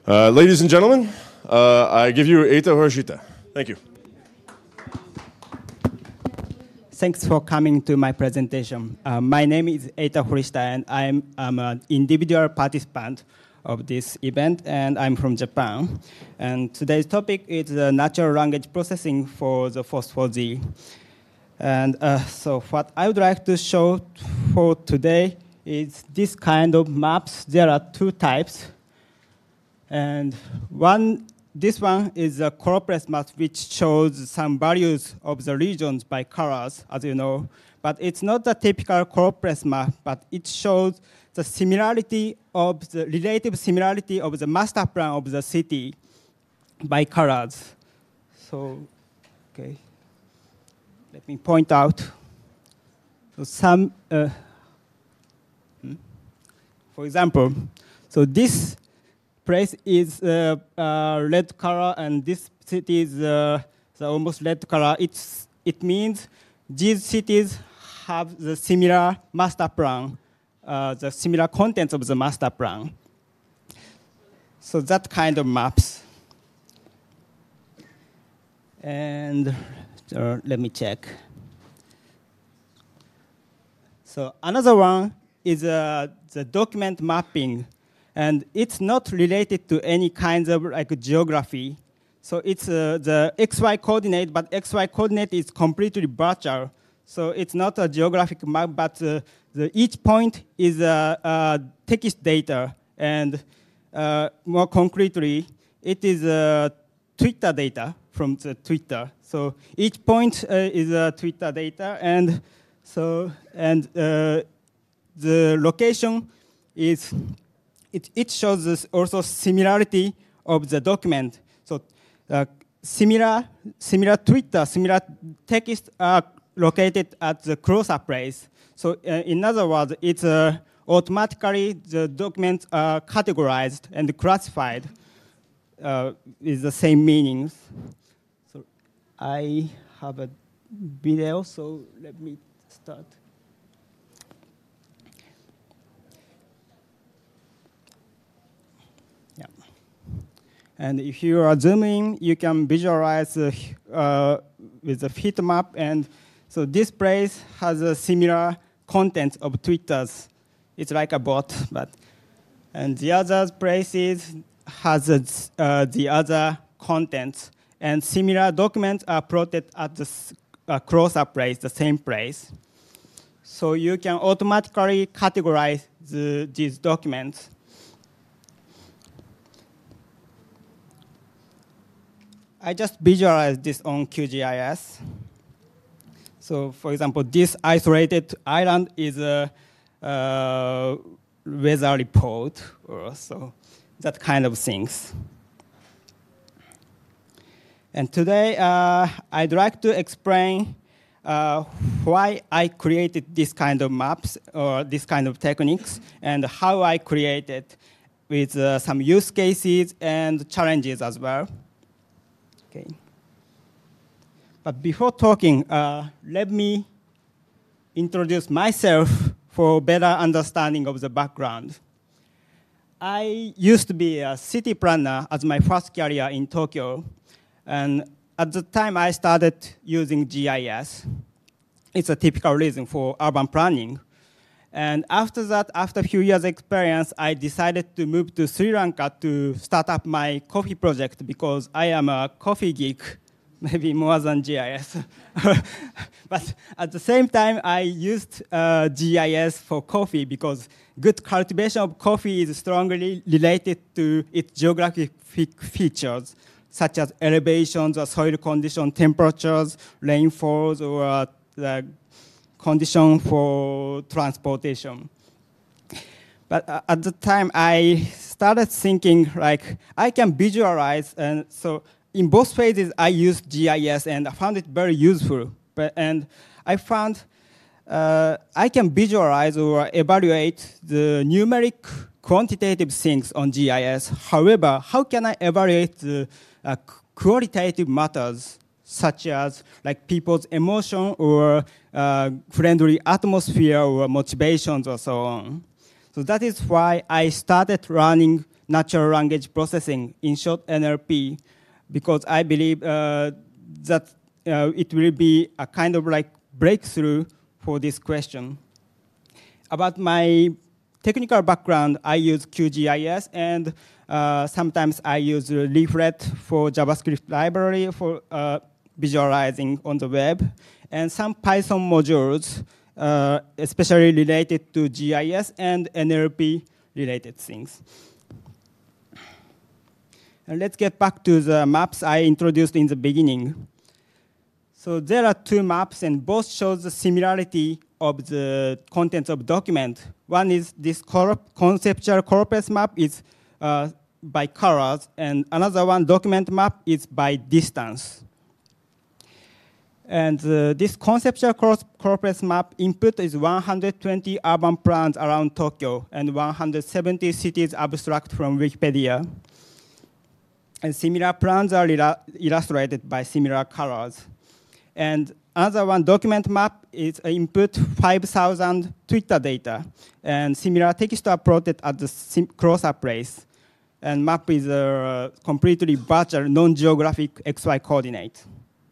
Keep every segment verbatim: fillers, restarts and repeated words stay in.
Uh, ladies and gentlemen, uh, I give you Eita Horishita. Thank you. Thanks for coming to my presentation. Uh, my name is Eita Horishita, and I'm, I'm an individual participant of this event, and I'm from Japan. And today's topic is uh, natural language processing for the FOSS four Z. And uh, so what I would like to show for today is this kind of maps. There are two types. And one, this one is a choropleth map, which shows some values of the regions by colors, as you know. But it's not the typical choropleth map, but it shows the similarity of the relative similarity of the master plan of the city by colors. So, okay. Let me point out. So some, uh, hmm? for example, so this place is uh, uh, red color, and this city is uh, the almost red color. It's, it means these cities have the similar master plan, uh, the similar contents of the master plan. So that kind of maps. And uh, let me check. So another one is uh, the document mapping. And it's not related to any kinds of like geography. So it's uh, the X Y coordinate, but X Y coordinate is completely virtual. So it's not a geographic map, but uh, the, each point is a, a text data. And uh, more concretely, it is a Twitter data from the Twitter. So each point uh, is a Twitter data, and so and uh, the location is. It, it shows us also similarity of the document. So uh, similar, similar Twitter, similar text are located at the close-up place. So uh, in other words, it's uh, automatically the documents are categorized and classified uh, with the same meanings. So I have a video, so let me start. And if you are zooming, you can visualize uh, uh, with the heat map. And so this place has a similar content of Twitters. It's like a bot, but and the other places has a, uh, the other contents. And similar documents are plotted at the uh, close-up place, the same place. So you can automatically categorize the, these documents. I just visualized this on Q G I S. So, for example, this isolated island is a uh, weather report, or so that kind of things. And today, uh, I'd like to explain uh, why I created this kind of maps or this kind of techniques, and how I created with uh, some use cases and challenges as well. Okay. But before talking, uh, let me introduce myself for better understanding of the background. I used to be a city planner as my first career in Tokyo. And at the time, I started using G I S. It's a typical reason for urban planning. And after that, after a few years experience, I decided to move to Sri Lanka to start up my coffee project because I am a coffee geek, maybe more than G I S. But at the same time, I used uh, G I S for coffee because good cultivation of coffee is strongly related to its geographic features, such as elevations, or soil condition, temperatures, rainfalls, or uh, the condition for transportation. But uh, at the time, I started thinking, like, I can visualize, and so in both phases, I used G I S, and I found it very useful. But, and I found uh, I can visualize or evaluate the numeric quantitative things on G I S. However, how can I evaluate the uh, qualitative matters, such as like people's emotion or uh, friendly atmosphere or motivations or so on? So that is why I started running natural language processing, in short N L P, because I believe uh, that uh, it will be a kind of like breakthrough for this question. About my technical background, I use Q G I S, and uh, sometimes I use Leaflet for JavaScript library for uh, visualizing on the web, and some Python modules, uh, especially related to G I S and N L P related things. And let's get back to the maps I introduced in the beginning. So there are two maps, and both show the similarity of the contents of document. One is this conceptual corpus map is uh, by colors, and another one, document map, is by distance. And uh, this conceptual corpus map input is one hundred twenty urban plans around Tokyo and one hundred seventy cities abstract from Wikipedia. And similar plans are illustrated by similar colors. And another one, document map, is input five thousand Twitter data. And similar text are plotted at the close-up place. And map is a completely virtual, non-geographic X Y coordinate.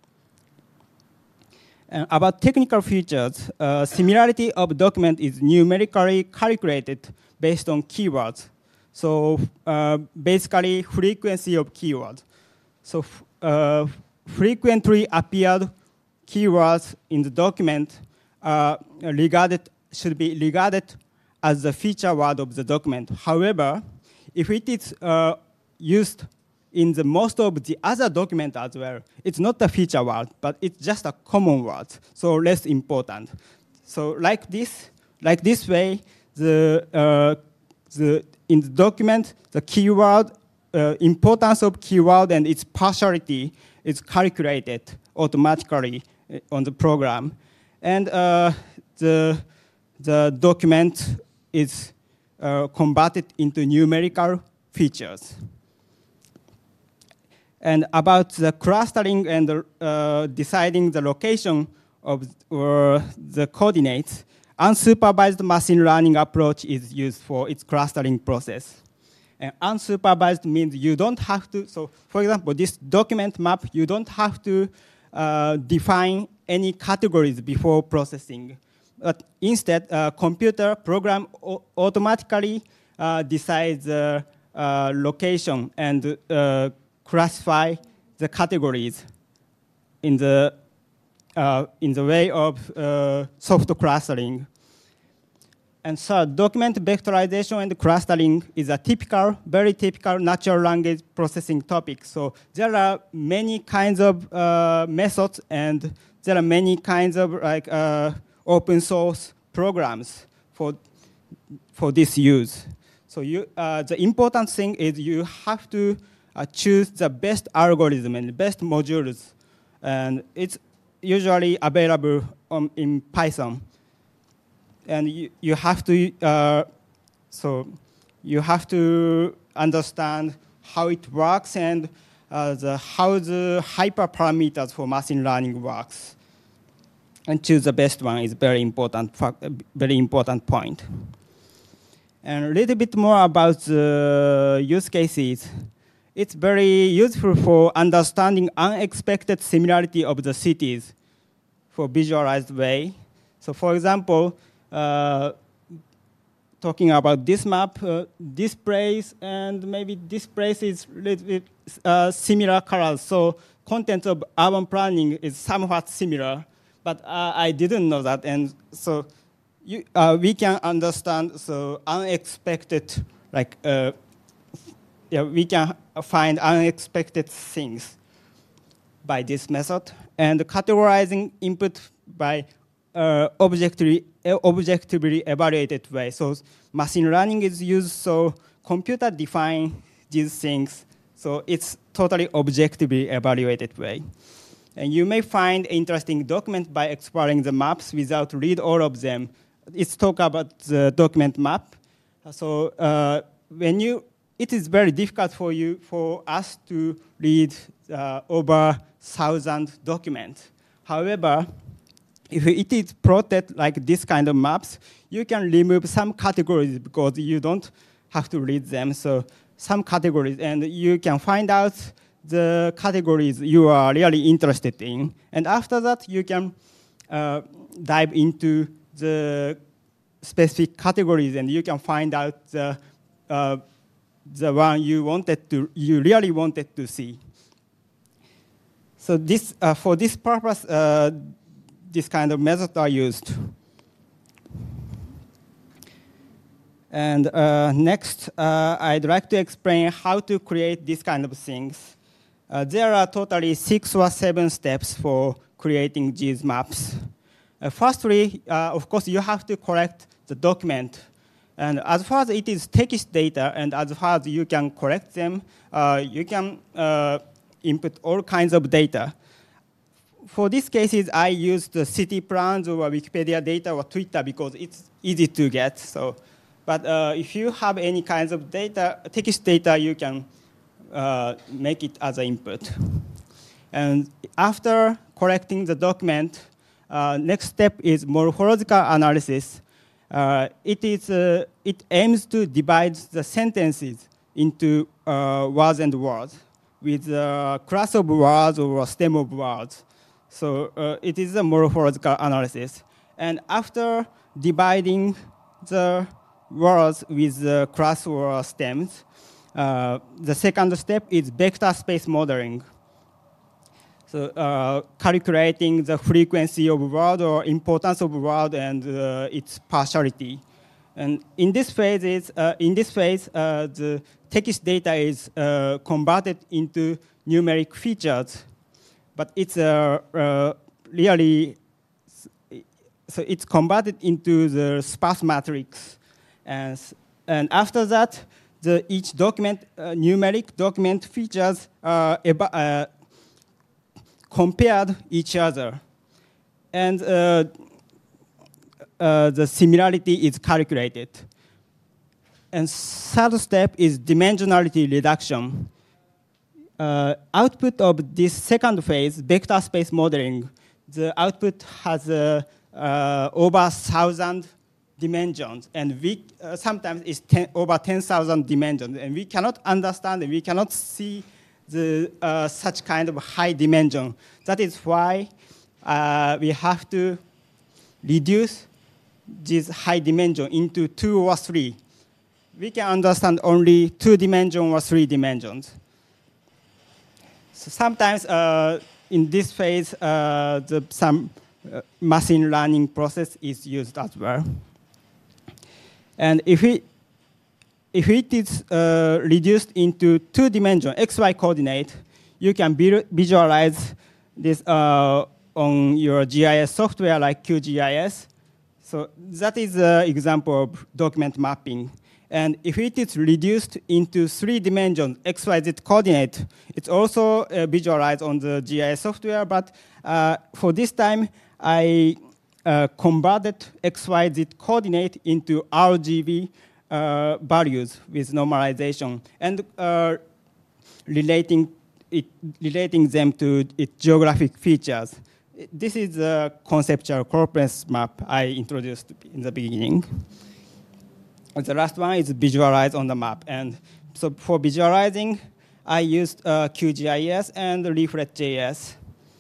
And about technical features, uh, similarity of document is numerically calculated based on keywords. So uh, basically, frequency of keywords. So uh, frequently appeared keywords in the document uh, regarded, should be regarded as the feature word of the document. However, if it is uh, used in the most of the other document as well, it's not a feature word, but it's just a common word, so less important. So like this, like this way, the uh, the in the document, the keyword, uh, importance of keyword and its partiality is calculated automatically on the program. And uh, the, the document is uh, converted into numerical features. And about the clustering and uh, deciding the location of or the coordinates, unsupervised machine learning approach is used for its clustering process. And unsupervised means you don't have to, so for example, this document map, you don't have to uh, define any categories before processing. But instead, uh, computer program automatically uh, decides the uh, location and uh, classify the categories in the uh, in the way of uh, soft clustering. And third, document vectorization and clustering is a typical, very typical natural language processing topic. So there are many kinds of uh, methods, and there are many kinds of like uh, open source programs for for this use. So you, uh, the important thing is you have to uh, choose the best algorithm and best modules, and it's usually available um, in Python. And you, you have to, uh, so you have to understand how it works and uh, the, how the hyperparameters for machine learning works. And choose the best one is very important, very important point. And a little bit more about the use cases. It's very useful for understanding unexpected similarity of the cities for visualized way. So for example, Uh, talking about this map, uh, this place and maybe this place is a little bit uh, similar colors. So content of urban planning is somewhat similar, but uh, I didn't know that. And so you, uh, we can understand so unexpected, like uh, yeah, we can find unexpected things by this method. And categorizing input by Uh, objectively, uh, objectively evaluated way. So machine learning is used, so computer define these things. So it's totally objectively evaluated way. And you may find interesting document by exploring the maps without read all of them. It's talk about the document map. So uh, when you, it is very difficult for you, for us to read uh, over thousand documents. However, if it is plotted like this kind of maps, you can remove some categories because you don't have to read them. So some categories, and you can find out the categories you are really interested in. And after that, you can uh, dive into the specific categories, and you can find out the uh, the one you wanted to, you really wanted to see. So this, uh, for this purpose, uh, this kind of methods are used. And uh, next, uh, I'd like to explain how to create these kind of things. Uh, there are totally six or seven steps for creating these maps. Uh, firstly, uh, of course, you have to collect the document. And as far as it is text data, and as far as you can collect them, uh, you can uh, input all kinds of data. For these cases, I use the city plans or Wikipedia data or Twitter because it's easy to get. So, but uh, if you have any kinds of data, text data, you can uh, make it as an input. And after collecting the document, uh, next step is morphological analysis. Uh, it, is, uh, it aims to divide the sentences into uh, words and words with a class of words or a stem of words. So uh, it is a morphological analysis. And after dividing the words with the class or stems, uh, the second step is vector space modeling. So uh, calculating the frequency of word or importance of word and uh, its partiality. And in this phase, is, uh, in this phase uh, the text data is uh, converted into numeric features, but it's uh, uh, really, so it's converted into the sparse matrix. And, and after that, the, each document, uh, numeric document features uh, uh, compared each other. And uh, uh, the similarity is calculated. And third step is dimensionality reduction. Uh, output of this second phase, vector space modeling, the output has uh, uh, over one thousand dimensions, and we, uh, sometimes it's ten, over ten thousand dimensions, and we cannot understand, and we cannot see the, uh, such kind of high dimension. That is why uh, we have to reduce this high dimension into two or three. We can understand only two dimensions or three dimensions. So sometimes uh, in this phase, uh, the, some uh, machine learning process is used as well. And if it, if it is uh, reduced into two dimension, X Y coordinate, you can visualize this uh, on your G I S software like Q G I S. So that is an example of document mapping. And if it is reduced into three dimensions, X Y Z coordinate, it's also uh, visualized on the G I S software, but uh, for this time, I uh, converted X Y Z coordinate into R G B uh, values with normalization and uh, relating, it, relating them to its geographic features. This is a conceptual corpus map I introduced in the beginning. And the last one is visualized on the map. And so for visualizing, I used uh, Q G I S and Leaflet J S.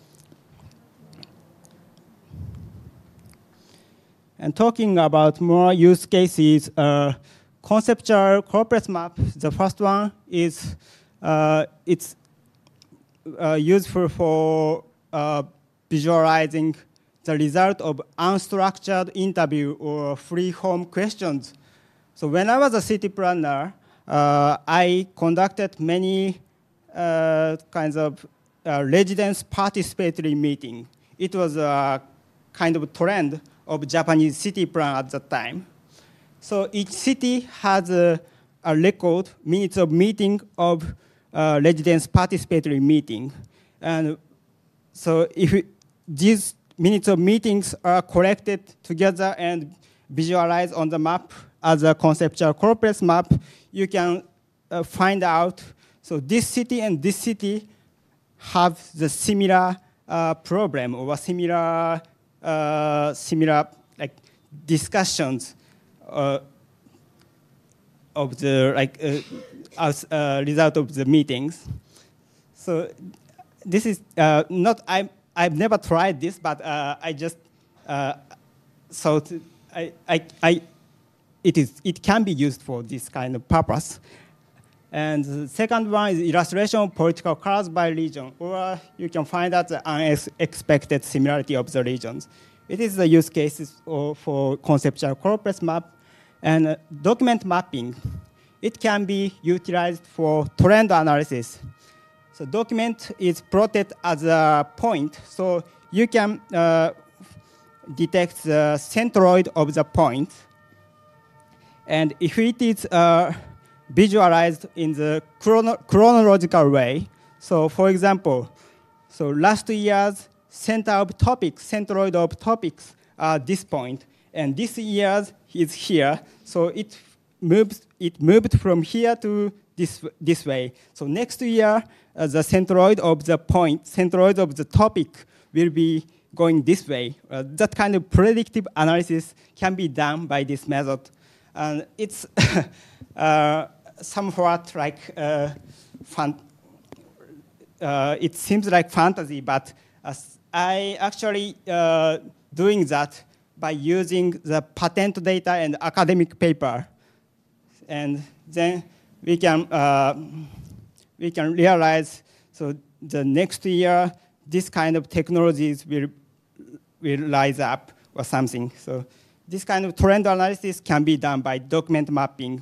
And talking about more use cases, uh, conceptual corpus map, the first one is uh, it's uh, useful for uh, visualizing the result of unstructured interview or free-form questions. So when I was a city planner, uh, I conducted many uh, kinds of uh, residents participatory meeting. It was a kind of trend of Japanese city plan at that time. So each city has a, a record, minutes of meeting of uh, residents participatory meeting. And so if it, these minutes of meetings are collected together and visualized on the map as a conceptual corpus map, you can uh, find out, so this city and this city have the similar uh, problem or similar, uh, similar like discussions uh, of the like uh, as a result of the meetings. So this is uh, not, I, I've never tried this, but uh, I just uh, thought I, I, I, it, is, it can be used for this kind of purpose. And the second one is illustration of political colors by region, or you can find out the unexpected similarity of the regions. It is the use cases for conceptual corpus map. And uh, document mapping, it can be utilized for trend analysis. So document is plotted as a point, so you can uh, detect the centroid of the point. And if it is uh, visualized in the chrono chronological way, so for example, so last year's center of topics, centroid of topics are this point, and this year's is here, so it moves. It moved from here to this this way. So next year, uh, the centroid of the point, centroid of the topic, will be going this way. Uh, that kind of predictive analysis can be done by this method, and it's uh, somewhat like uh, fun. Uh, it seems like fantasy, but uh, I actually uh, doing that by using the patent data and academic paper. And then we can, uh, we can realize, so the next year, this kind of technologies will, will rise up or something. So this kind of trend analysis can be done by document mapping.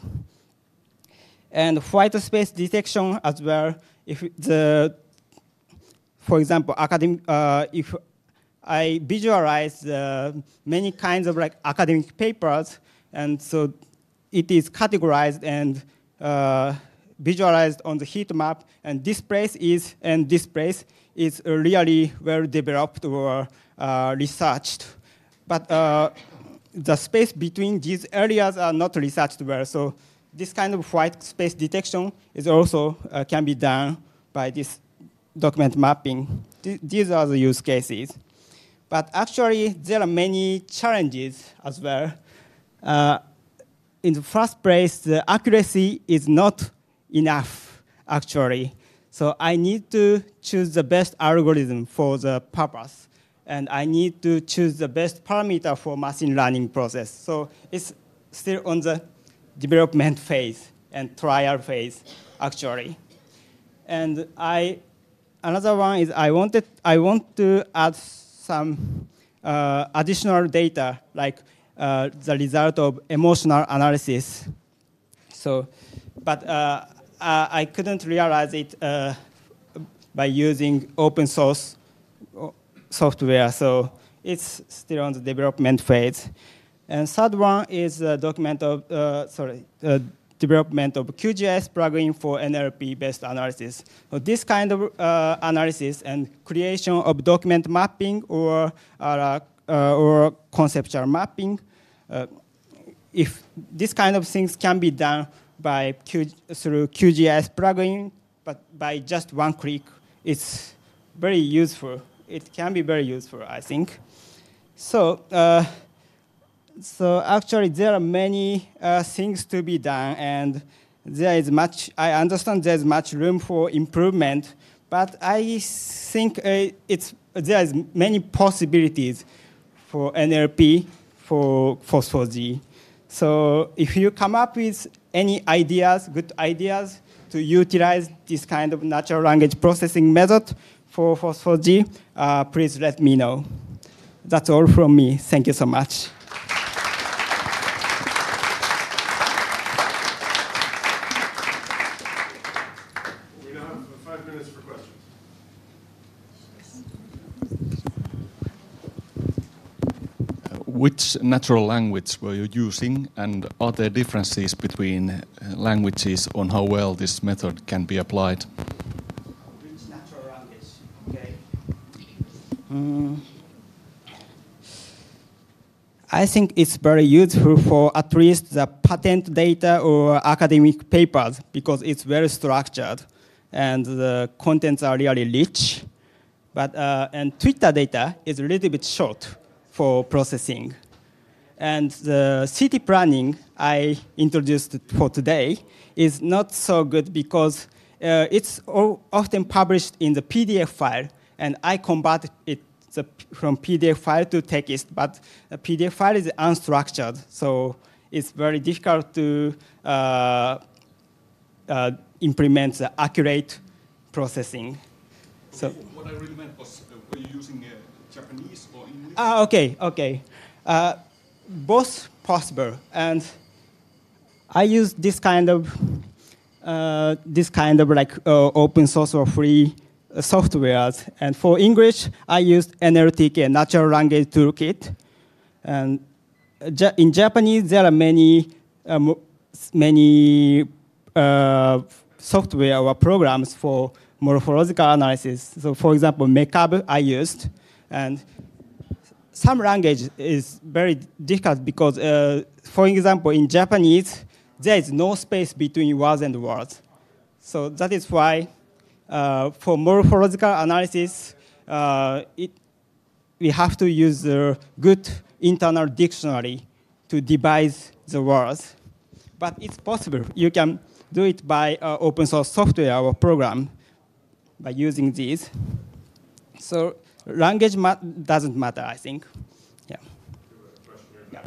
And white space detection as well. If the, for example, academic, uh, if I visualize uh, many kinds of like academic papers, and so it is categorized and uh, visualized on the heat map, and this place is and this place is really well developed or uh, researched, but uh, the space between these areas are not researched well. So this kind of white space detection is also uh, can be done by this document mapping. Th these are the use cases. But actually, there are many challenges as well. Uh, in the first place, the accuracy is not enough, actually. So I need to choose the best algorithm for the purpose. And I need to choose the best parameter for machine learning process. So it's still on the development phase and trial phase, actually. And I, another one is I wanted, I want to add some uh, additional data, like uh, the result of emotional analysis. So, but uh, I couldn't realize it uh, by using open source software, so it's still on the development phase. And third one is the document of, uh, sorry, uh, development of Q G I S plugin for N L P-based analysis. So this kind of uh, analysis and creation of document mapping or, uh, uh, or conceptual mapping, uh, if this kind of things can be done by Q, through Q G I S plugin, but by just one click, it's very useful. It can be very useful, I think. So, uh, so actually, there are many uh, things to be done, and there is much. I understand there's much room for improvement, but I think uh, it's there is many possibilities for N L P for Phosphor G. So, if you come up with any ideas, good ideas to utilize this kind of natural language processing method for Phosphor G, uh, please let me know. That's all from me. Thank you so much. We now have five minutes for questions. Which natural language were you using, and are there differences between uh, languages on how well this method can be applied? Which natural language? Okay. Mm. I think it's very useful for at least the patent data or academic papers because it's very structured and the contents are really rich. But uh, and Twitter data is a little bit short for processing. And the city planning I introduced for today is not so good because uh, it's often published in the P D F file, and I convert it the, from P D F file to text, but the P D F file is unstructured, so it's very difficult to uh, uh, implement the accurate processing. So what I really meant was, uh, were you using uh, Japanese or English? Ah, okay, okay. Uh, both possible, and I use this kind of uh, this kind of like uh, open source or free uh, softwares. And for English, I used N L T K, Natural Language Toolkit. And ja in Japanese, there are many um, many uh, software or programs for morphological analysis. So, for example, MeCab I used, and some language is very difficult because, uh, for example, in Japanese, there is no space between words and words. So that is why, uh, for morphological analysis, uh, it, we have to use a good internal dictionary to devise the words. But it's possible. You can do it by uh, open source software or program by using these. So language ma doesn't matter, I think. Yeah. Yeah.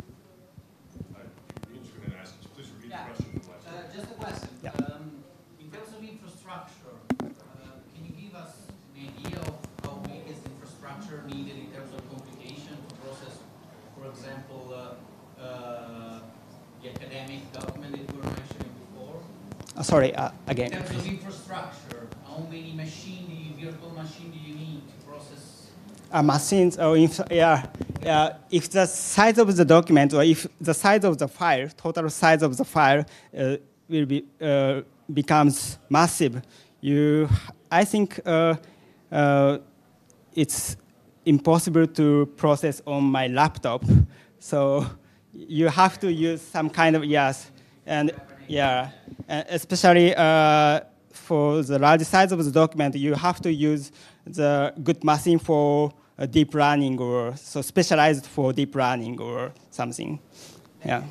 Uh, just a question. Yeah. Um, in terms of infrastructure, uh, can you give us an idea of how big is the infrastructure needed in terms of computation to process, for example, uh, uh, the academic document that you were mentioning before? Uh, sorry, uh, again. In terms of infrastructure, how many machine do you, virtual machine do you need to process? Uh, machines, or if, yeah, yeah, if the size of the document or if the size of the file, total size of the file uh, will be uh, becomes massive, you, I think uh, uh, it's impossible to process on my laptop. So you have to use some kind of, yes, and yeah, and especially uh, for the large size of the document, you have to use the good machine for uh, deep learning, or so specialized for deep learning or something. Yeah.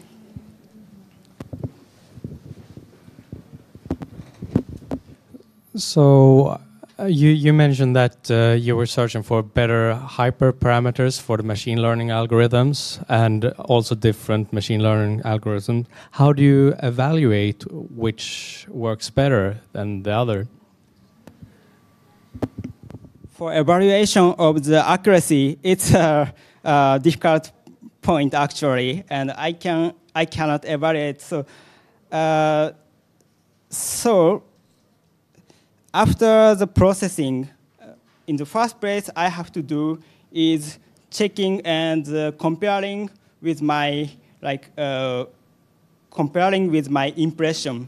So uh, you, you mentioned that uh, you were searching for better hyperparameters for the machine learning algorithms and also different machine learning algorithms. How do you evaluate which works better than the other? For evaluation of the accuracy, it's a, a difficult point actually, and I can I cannot evaluate. So, uh, so after the processing, uh, in the first place, I have to do is checking and uh, comparing with my like uh, comparing with my impression.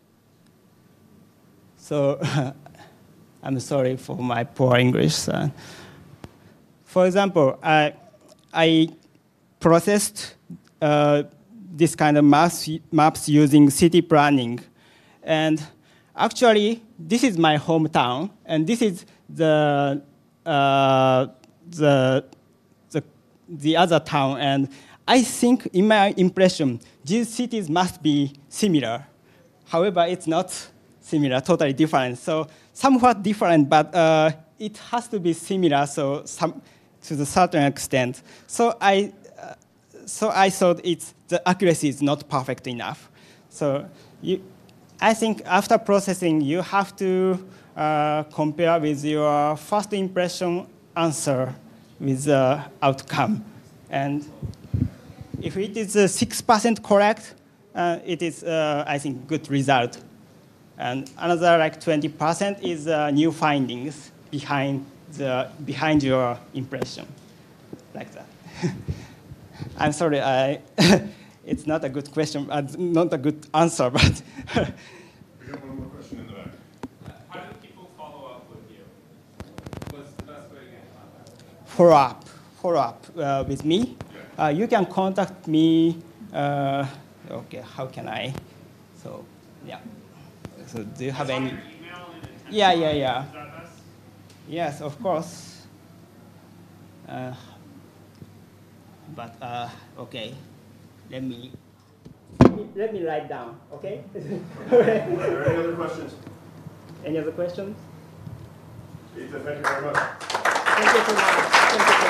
So. I'm sorry for my poor English. Uh, for example, I, I processed uh, this kind of maps, maps using city planning. And actually, this is my hometown, and this is the, uh, the, the, the other town. And I think, in my impression, these cities must be similar. However, it's not similar, totally different. So somewhat different, but uh, it has to be similar, so some, to a certain extent. So I, uh, so I thought it's, the accuracy is not perfect enough. So you, I think after processing, you have to uh, compare with your first impression answer with the outcome. And if it is uh, six percent correct, uh, it is, uh, I think, good result. And another like twenty percent is uh, new findings behind, the, behind your impression, like that. I'm sorry, I, it's not a good question, uh, not a good answer, but. We got one more question in the back. How do people follow up with you? What's the best way to get in contact? Follow up, follow up uh, with me. Uh, you can contact me. Uh, okay, how can I? So, yeah. So do you have I saw any? your email and it- Yeah, yeah, yeah. Is that best? Yes, of course. Uh, but uh, okay, let me let me write down. Okay. Are there any other questions? Any other questions? Ita, thank you very much. Thank you so much. Thank you so much.